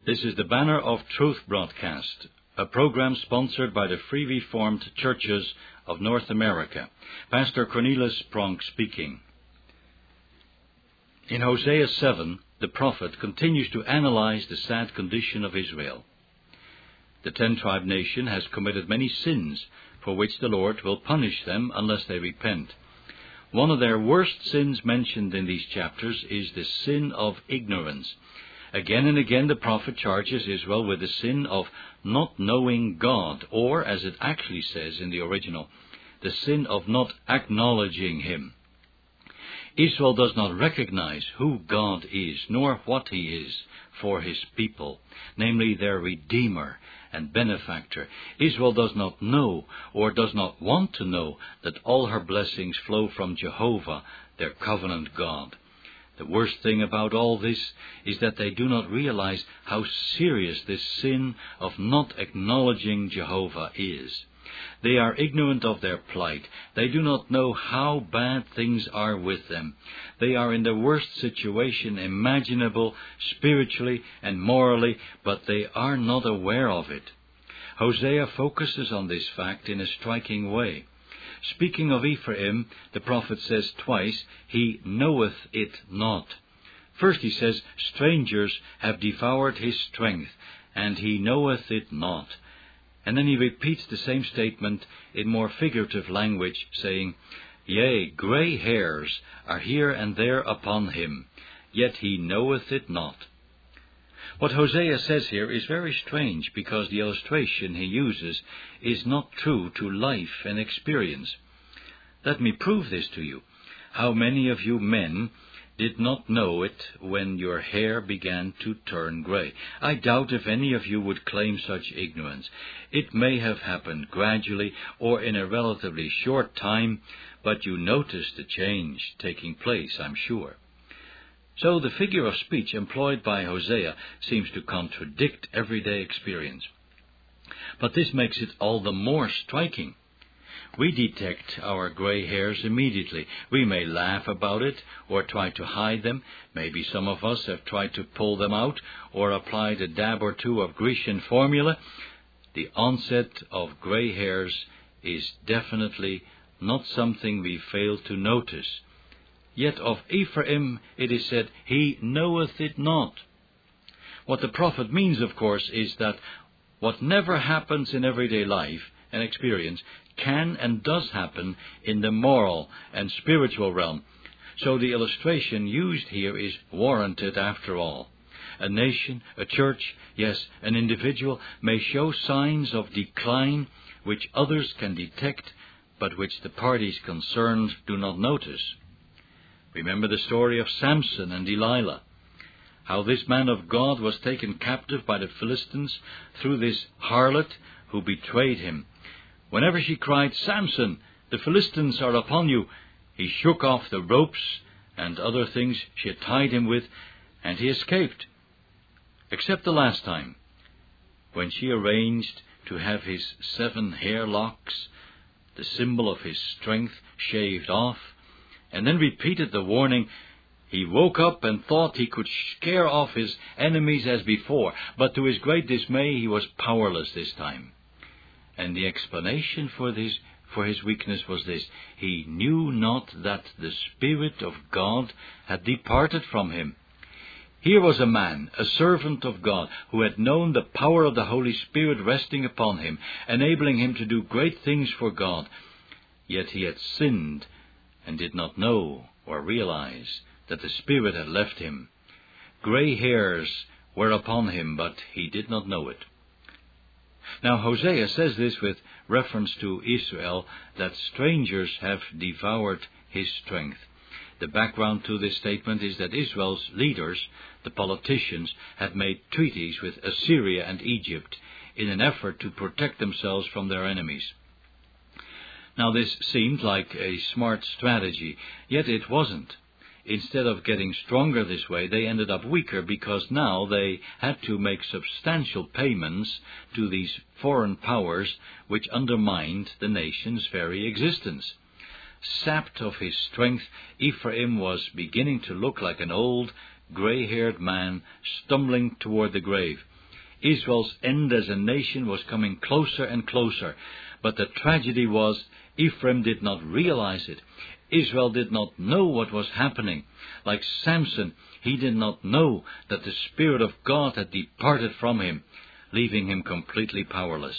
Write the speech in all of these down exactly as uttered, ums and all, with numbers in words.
This is the Banner of Truth broadcast, a program sponsored by the Free Reformed Churches of North America. Pastor Cornelius Pronk speaking. In Hosea seven, the prophet continues to analyze the sad condition of Israel. The ten-tribe nation has committed many sins for which the Lord will punish them unless they repent. One of their worst sins mentioned in these chapters is the sin of ignorance. Again and again the prophet charges Israel with the sin of not knowing God, or, as it actually says in the original, the sin of not acknowledging Him. Israel does not recognize who God is, nor what He is for His people, namely their Redeemer and Benefactor. Israel does not know, or does not want to know, that all her blessings flow from Jehovah, their covenant God. The worst thing about all this is that they do not realize how serious this sin of not acknowledging Jehovah is. They are ignorant of their plight. They do not know how bad things are with them. They are in the worst situation imaginable, spiritually and morally, but they are not aware of it. Hosea focuses on this fact in a striking way. Speaking of Ephraim, the prophet says twice, he knoweth it not. First he says, strangers have devoured his strength, and he knoweth it not. And then he repeats the same statement in more figurative language, saying, Yea, grey hairs are here and there upon him, yet he knoweth it not. What Hosea says here is very strange, because the illustration he uses is not true to life and experience. Let me prove this to you. How many of you men did not know it when your hair began to turn grey? I doubt if any of you would claim such ignorance. It may have happened gradually or in a relatively short time, but you noticed the change taking place, I'm sure. So the figure of speech employed by Hosea seems to contradict everyday experience. But this makes it all the more striking. We detect our gray hairs immediately. We may laugh about it or try to hide them. Maybe some of us have tried to pull them out or applied a dab or two of Grecian formula. The onset of gray hairs is definitely not something we fail to notice. Yet of Ephraim it is said, he knoweth it not. What the prophet means, of course, is that what never happens in everyday life and experience can and does happen in the moral and spiritual realm. So the illustration used here is warranted after all. A nation, a church, yes, an individual may show signs of decline which others can detect, but which the parties concerned do not notice. Remember the story of Samson and Delilah, how this man of God was taken captive by the Philistines through this harlot who betrayed him. Whenever she cried, Samson, the Philistines are upon you, he shook off the ropes and other things she had tied him with, and he escaped. Except the last time, when she arranged to have his seven hair locks, the symbol of his strength, shaved off, and then repeated the warning. He woke up and thought he could scare off his enemies as before, but to his great dismay he was powerless this time. And the explanation for this, for his weakness was this: he knew not that the Spirit of God had departed from him. Here was a man, a servant of God, who had known the power of the Holy Spirit resting upon him, enabling him to do great things for God. Yet he had sinned and did not know or realize that the Spirit had left him. Grey hairs were upon him, but he did not know it. Now Hosea says this with reference to Israel, that strangers have devoured his strength. The background to this statement is that Israel's leaders, the politicians, had made treaties with Assyria and Egypt in an effort to protect themselves from their enemies. Now this seemed like a smart strategy, yet it wasn't. Instead of getting stronger this way, they ended up weaker, because now they had to make substantial payments to these foreign powers which undermined the nation's very existence. Sapped of his strength, Ephraim was beginning to look like an old, grey-haired man stumbling toward the grave. Israel's end as a nation was coming closer and closer. But the tragedy was, Ephraim did not realize it. Israel did not know what was happening. Like Samson, he did not know that the Spirit of God had departed from him, leaving him completely powerless.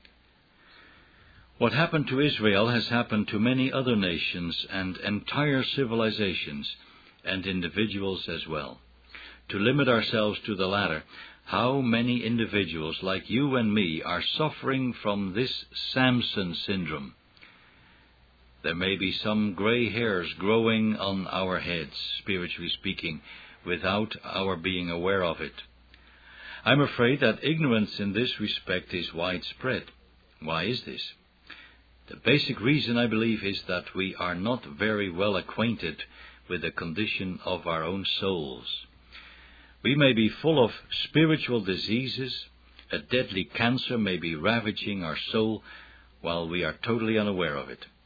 What happened to Israel has happened to many other nations and entire civilizations, and individuals as well. To limit ourselves to the latter, how many individuals like you and me are suffering from this Samson syndrome? There may be some gray hairs growing on our heads, spiritually speaking, without our being aware of it. I'm afraid that ignorance in this respect is widespread. Why is this? The basic reason, I believe, is that we are not very well acquainted with the condition of our own souls. We may be full of spiritual diseases. A deadly cancer may be ravaging our soul while we are totally unaware of it.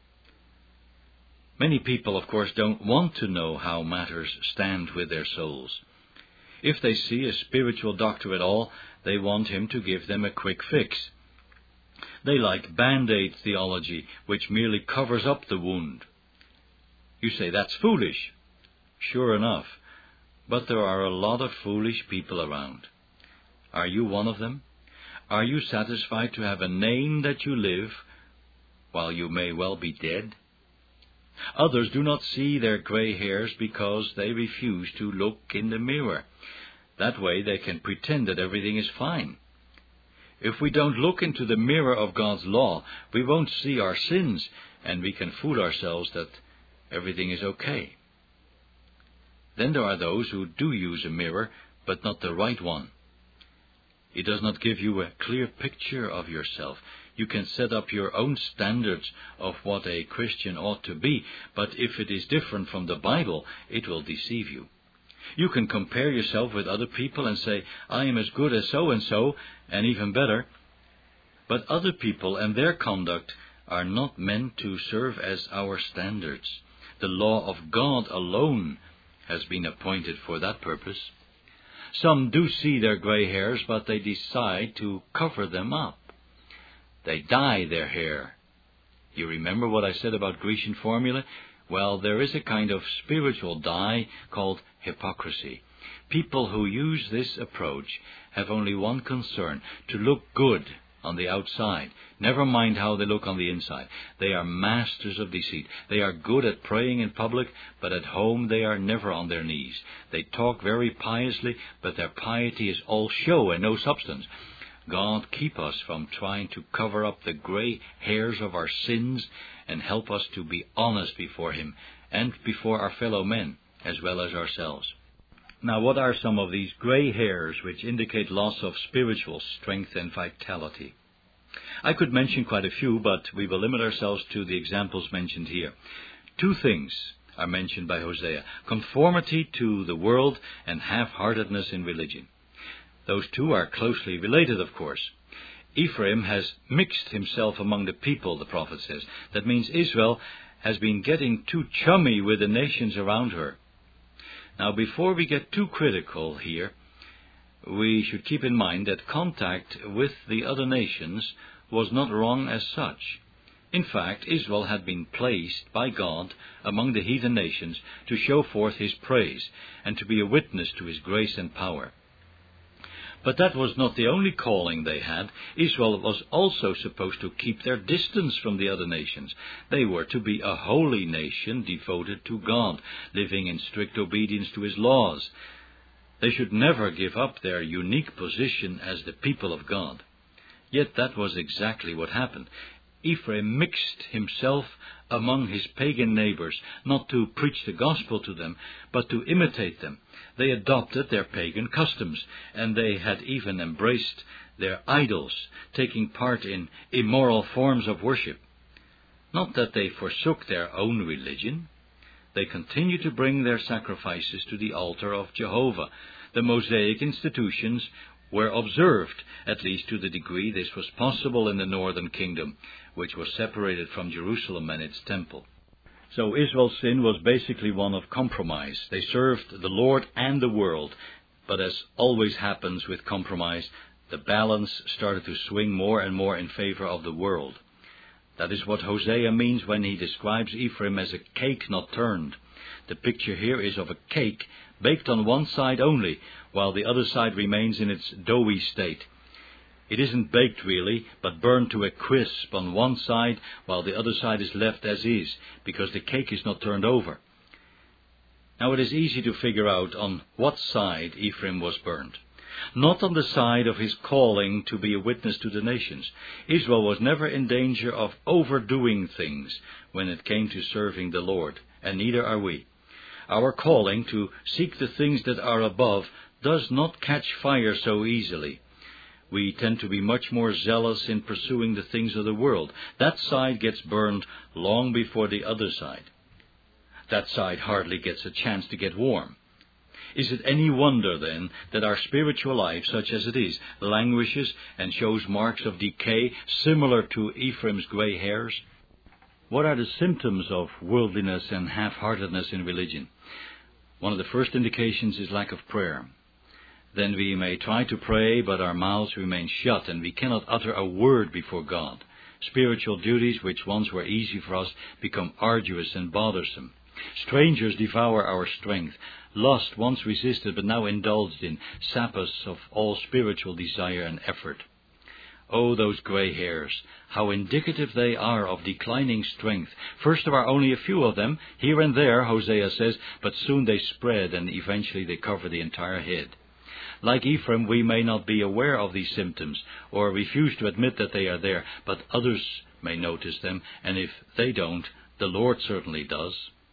Many people, of course, don't want to know how matters stand with their souls. If they see a spiritual doctor at all, they want him to give them a quick fix. They like Band-Aid theology, which merely covers up the wound. You say, that's foolish. Sure enough. But there are a lot of foolish people around. Are you one of them? Are you satisfied to have a name that you live, while you may well be dead? Others do not see their gray hairs because they refuse to look in the mirror. That way they can pretend that everything is fine. If we don't look into the mirror of God's law, we won't see our sins, and we can fool ourselves that everything is okay. Then there are those who do use a mirror, but not the right one. It does not give you a clear picture of yourself. You can set up your own standards of what a Christian ought to be, but if it is different from the Bible, it will deceive you. You can compare yourself with other people and say, I am as good as so-and-so, and even better. But other people and their conduct are not meant to serve as our standards. The law of God alone has been appointed for that purpose. Some do see their gray hairs, but they decide to cover them up. They dye their hair. You remember what I said about Grecian formula? Well, there is a kind of spiritual dye called hypocrisy. People who use this approach have only one concern, to look good on the outside. Never mind how they look on the inside. They are masters of deceit. They are good at praying in public, but at home they are never on their knees. They talk very piously, but their piety is all show and no substance. God keep us from trying to cover up the gray hairs of our sins and help us to be honest before Him and before our fellow men as well as ourselves. Now, what are some of these gray hairs which indicate loss of spiritual strength and vitality? I could mention quite a few, but we will limit ourselves to the examples mentioned here. Two things are mentioned by Hosea: conformity to the world and half-heartedness in religion. Those two are closely related, of course. Ephraim has mixed himself among the people, the prophet says. That means Israel has been getting too chummy with the nations around her. Now, before we get too critical here, we should keep in mind that contact with the other nations was not wrong as such. In fact, Israel had been placed by God among the heathen nations to show forth His praise and to be a witness to His grace and power. But that was not the only calling they had. Israel was also supposed to keep their distance from the other nations. They were to be a holy nation devoted to God, living in strict obedience to His laws. They should never give up their unique position as the people of God. Yet that was exactly what happened. Ephraim mixed himself among his pagan neighbors, not to preach the gospel to them, but to imitate them. They adopted their pagan customs, and they had even embraced their idols, taking part in immoral forms of worship. Not that they forsook their own religion. They continued to bring their sacrifices to the altar of Jehovah. The Mosaic institutions were observed, at least to the degree this was possible in the northern kingdom, which was separated from Jerusalem and its temple. So Israel's sin was basically one of compromise. They served the Lord and the world, but as always happens with compromise, The balance started to swing more and more in favor of the world. That is what Hosea means when he describes Ephraim as a cake not turned. The picture here is of a cake baked on one side only, while the other side remains in its doughy state. It isn't baked really, but burned to a crisp on one side, while the other side is left as is, because the cake is not turned over. Now it is easy to figure out on what side Ephraim was burned. Not on the side of his calling to be a witness to the nations. Israel was never in danger of overdoing things when it came to serving the Lord, and neither are we. Our calling to seek the things that are above does not catch fire so easily. We tend to be much more zealous in pursuing the things of the world. That side gets burned long before the other side. That side hardly gets a chance to get warm. Is it any wonder, then, that our spiritual life, such as it is, languishes and shows marks of decay similar to Ephraim's gray hairs? What are the symptoms of worldliness and half-heartedness in religion? One of the first indications is lack of prayer. Then we may try to pray, but our mouths remain shut, and we cannot utter a word before God. Spiritual duties, which once were easy for us, become arduous and bothersome. Strangers devour our strength. Lust, once resisted but now indulged in, sap us of all spiritual desire and effort. Oh, those gray hairs, how indicative they are of declining strength. First there are only a few of them, here and there, Hosea says, but soon they spread and eventually they cover the entire head. Like Ephraim, we may not be aware of these symptoms or refuse to admit that they are there, but others may notice them, and if they don't, the Lord certainly does.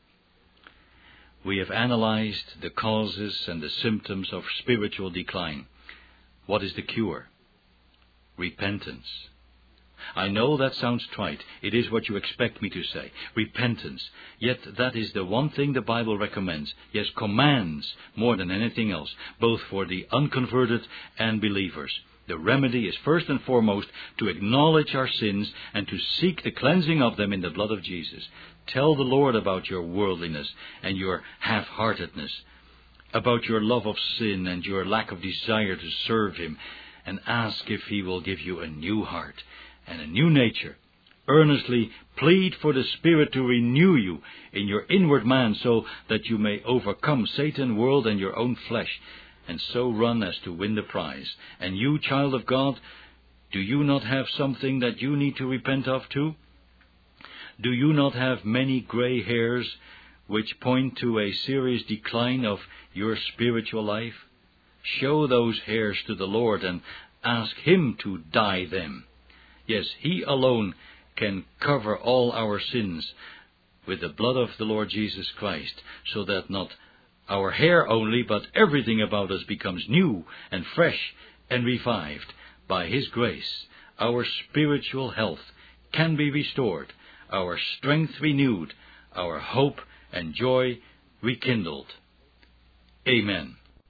We have analyzed the causes and the symptoms of spiritual decline. What is the cure? Repentance. I know that sounds trite. It is what you expect me to say. Repentance. Yet that is the one thing the Bible recommends, yes, commands more than anything else, both for the unconverted and believers. The remedy is first and foremost to acknowledge our sins and to seek the cleansing of them in the blood of Jesus. Tell the Lord about your worldliness and your half-heartedness, about your love of sin and your lack of desire to serve Him, and ask if He will give you a new heart and a new nature. Earnestly plead for the Spirit to renew you in your inward man so that you may overcome Satan, world, and your own flesh, and so run as to win the prize. And you, child of God, do you not have something that you need to repent of too? Do you not have many gray hairs which point to a serious decline of your spiritual life? Show those hairs to the Lord and ask Him to dye them. Yes, He alone can cover all our sins with the blood of the Lord Jesus Christ, so that not our hair only, but everything about us becomes new and fresh and revived. By His grace, our spiritual health can be restored, our strength renewed, our hope and joy rekindled. Amen.